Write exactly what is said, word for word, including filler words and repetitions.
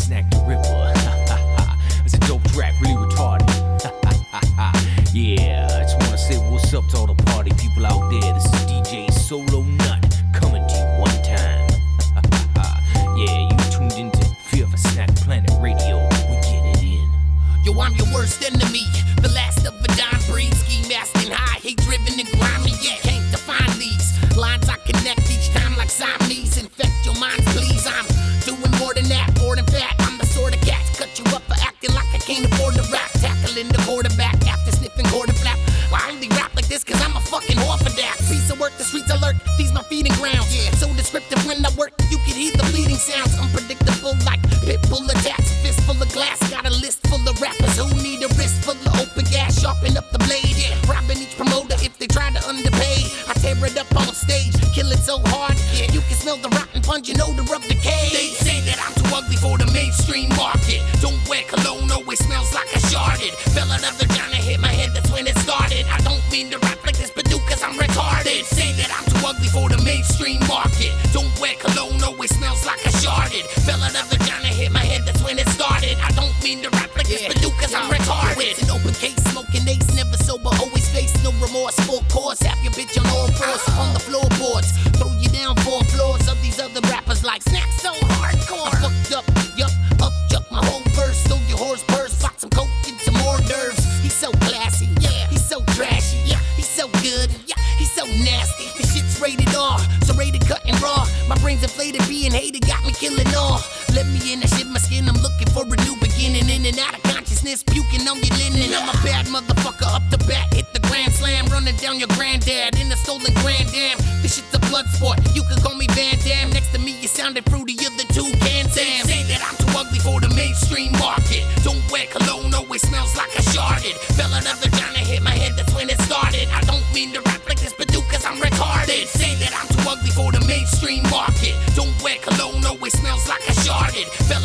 Snack the Ripper. It's a dope track, really retarded. Yeah, I just wanna say what's up to all the party people out there. This is D J Solo Nut coming to you one time. Yeah, you tuned into Fear of a Snack Planet Radio. We get it in. Yo, I'm your worst enemy, the last of a dime breed. Ski mask and high, hate driven and grimy. Yeah, can't define these lines I connect each time like Siamese. Infect your minds, please. I'm doing more than that, more than fat. I'm the sort of cat cut you up for acting like I can't afford to rap. Tackling the quarterback after sniffing quarter flap. Well, I only rap like this cause I'm a fucking whore for that. Piece of work, the streets alert, these my feeding grounds. Yeah, so descriptive when I work, you can hear the bleeding sounds. Unpredictable like pit bull attacks. Fist full of glass, got a list full of rappers who need a wrist full of open gas. Sharpen up the blade, yeah, robbing each promoter if they try to underpay. I tear it up on stage, kill it so hard, yeah, you can smell the rotten pungent odor of decay. They say that I'm too ugly for the mainstream market. Don't wear cologne, always smells like I sharded. Fell out of the vagina, hit my head, that's when it started. I don't mean to rap like this, but do cause I'm retarded. Say that I'm too ugly for the mainstream market. Don't wear cologne, always smells like I sharded. Fell out of the vagina, hit my head, that's when it started. I don't mean to rap like this, but do cause I'm retarded. It's an open case, smoking ace, never sober, always face no remorse. Full course, have your bitch on all fours on the floorboards. Throw you down four floors of these other rappers like Snack so hardcore. I'm fucked up, yup, up, juck my whole verse. Stole your horse purse, bought some coke and some hors d'oeuvres. He's so classy, yeah, he's so trashy, yeah, he's so good, yeah, he's so nasty. This shit's rated R, so rated cut and raw. My brain's inflated, being hated got me killing all. Let me in, I shit my skin, I'm looking for a new beginning. In and out of consciousness, puking on your linen. I'm a bad motherfucker, up the bat, hit the grand slam. Running down your granddad in a stolen Grand Am. This shit's a blood sport, you can call me Van Damme. Next to me, you sounded fruitier than two cans. Damn. Say that I'm too ugly for the mainstream market. Don't wear cologne, always smells like I sharded. Fell out of the vagina, hit my head, that's when it started. I don't mean to rap like this, but do cause I'm retarded. Say that I'm too ugly for the mainstream market. Don't wear cologne, always smells like I sharded. Fell